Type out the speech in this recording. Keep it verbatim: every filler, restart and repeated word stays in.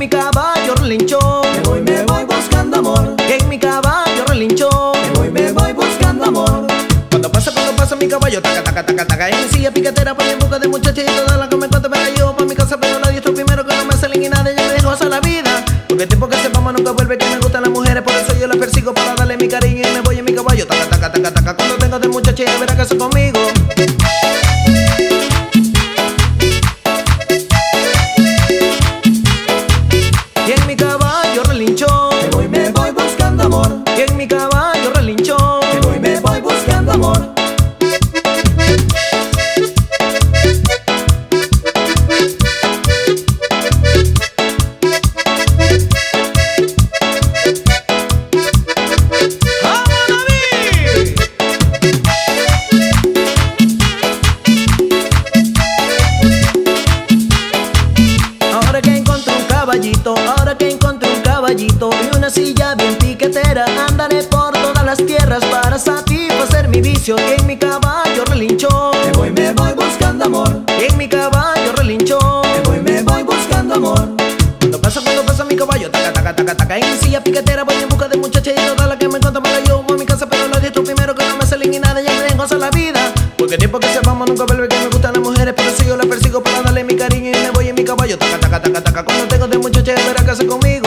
mi caballo relinchó. Me voy, me voy buscando amor. En mi caballo relinchó. Me voy, me voy buscando amor. Cuando pasa, cuando pasa mi caballo, taca, taca, taca, taca. En mi silla piquetera voy en busca de muchachas y todas las que me cuentan me la llevo pa' mi casa, pero la diestro primero que no me salen y nada, ya me dejo hasta la vida. Porque el tiempo que sepamos nunca vuelve, que me gustan las mujeres, por eso yo las persigo para darle mi cariño y me voy en mi caballo, taca, taca, taca, taca. Cuando tengo de muchachas ya verá caso conmigo. Y en mi caballo relinchó. Me voy, me voy buscando amor. Y en mi caballo relinchó. Me voy, me voy buscando amor. Ahora que encontré un caballito, ahora que encontré un caballito y una silla bien piquetera, andaré por todas las tierras para satisfacer mi vicio. Y en mi caballo relinchó. Me voy, me voy buscando amor. Y en mi caballo relinchó. Me voy, me voy buscando amor. Cuando pasa, cuando pasa mi caballo, taca, taca, taca, taca. En mi silla piquetera voy en busca de muchachas y todas las que me encuentran me la llevo a mi casa, pero la diestro primero que no me salen y nada, ya me dejo la vida. Porque el tiempo que sepamos nunca vuelve, que me gustan las mujeres, por eso yo las persigo para darle mi cariño y me voy en mi caballo, taca, taca, taca, taca. Cuando tengo de muchachas verá casa conmigo.